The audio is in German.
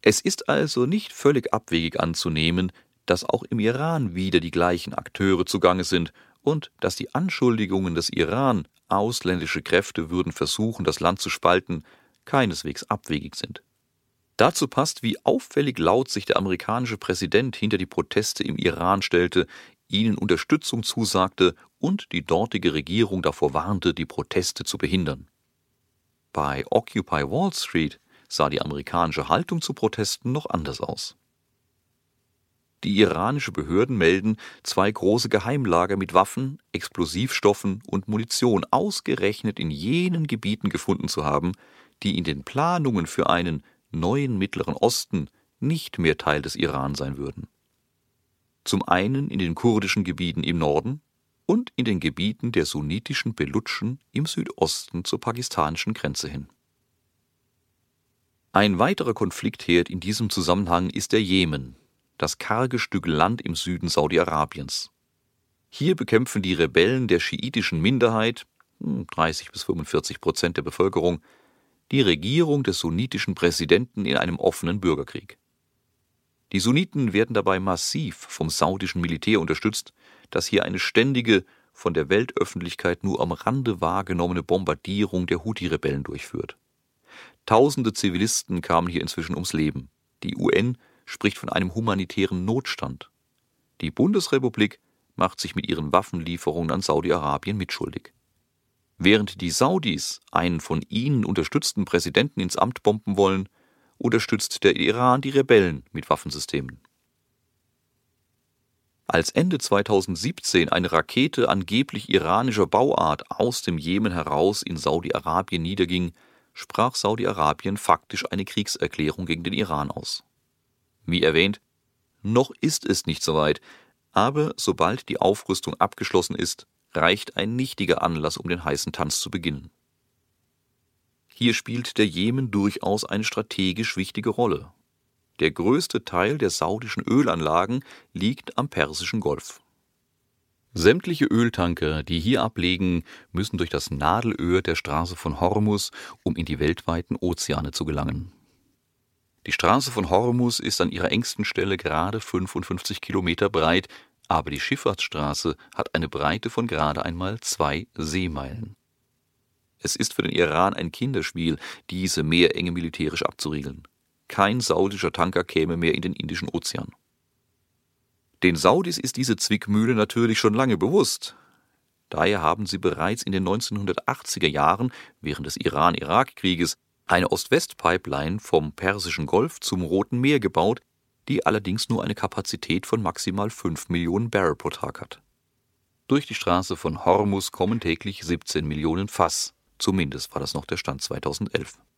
Es ist also nicht völlig abwegig anzunehmen, dass auch im Iran wieder die gleichen Akteure zugange sind und dass die Anschuldigungen des Iran, ausländische Kräfte würden versuchen, das Land zu spalten, keineswegs abwegig sind. Dazu passt, wie auffällig laut sich der amerikanische Präsident hinter die Proteste im Iran stellte, ihnen Unterstützung zusagte und die dortige Regierung davor warnte, die Proteste zu behindern. Bei Occupy Wall Street sah die amerikanische Haltung zu Protesten noch anders aus. Die iranische Behörden melden, 2 große Geheimlager mit Waffen, Explosivstoffen und Munition ausgerechnet in jenen Gebieten gefunden zu haben, die in den Planungen für einen neuen Mittleren Osten nicht mehr Teil des Iran sein würden. Zum einen in den kurdischen Gebieten im Norden und in den Gebieten der sunnitischen Belutschen im Südosten zur pakistanischen Grenze hin. Ein weiterer Konfliktherd in diesem Zusammenhang ist der Jemen, das karge Stück Land im Süden Saudi-Arabiens. Hier bekämpfen die Rebellen der schiitischen Minderheit, 30-45% der Bevölkerung, die Regierung des sunnitischen Präsidenten in einem offenen Bürgerkrieg. Die Sunniten werden dabei massiv vom saudischen Militär unterstützt, das hier eine ständige, von der Weltöffentlichkeit nur am Rande wahrgenommene Bombardierung der Huthi-Rebellen durchführt. Tausende Zivilisten kamen hier inzwischen ums Leben. Die UN spricht von einem humanitären Notstand. Die Bundesrepublik macht sich mit ihren Waffenlieferungen an Saudi-Arabien mitschuldig. Während die Saudis einen von ihnen unterstützten Präsidenten ins Amt bomben wollen, unterstützt der Iran die Rebellen mit Waffensystemen. Als Ende 2017 eine Rakete angeblich iranischer Bauart aus dem Jemen heraus in Saudi-Arabien niederging, sprach Saudi-Arabien faktisch eine Kriegserklärung gegen den Iran aus. Wie erwähnt, noch ist es nicht soweit, aber sobald die Aufrüstung abgeschlossen ist, reicht ein nichtiger Anlass, um den heißen Tanz zu beginnen. Hier spielt der Jemen durchaus eine strategisch wichtige Rolle. Der größte Teil der saudischen Ölanlagen liegt am Persischen Golf. Sämtliche Öltanker, die hier ablegen, müssen durch das Nadelöhr der Straße von Hormuz, um in die weltweiten Ozeane zu gelangen. Die Straße von Hormuz ist an ihrer engsten Stelle gerade 55 Kilometer breit, aber die Schifffahrtsstraße hat eine Breite von gerade einmal 2 Seemeilen. Es ist für den Iran ein Kinderspiel, diese Meerenge militärisch abzuriegeln. Kein saudischer Tanker käme mehr in den Indischen Ozean. Den Saudis ist diese Zwickmühle natürlich schon lange bewusst. Daher haben sie bereits in den 1980er Jahren, während des Iran-Irak-Krieges, eine Ost-West-Pipeline vom Persischen Golf zum Roten Meer gebaut, die allerdings nur eine Kapazität von maximal 5 Millionen Barrel pro Tag hat. Durch die Straße von Hormuz kommen täglich 17 Millionen Fass. Zumindest war das noch der Stand 2011.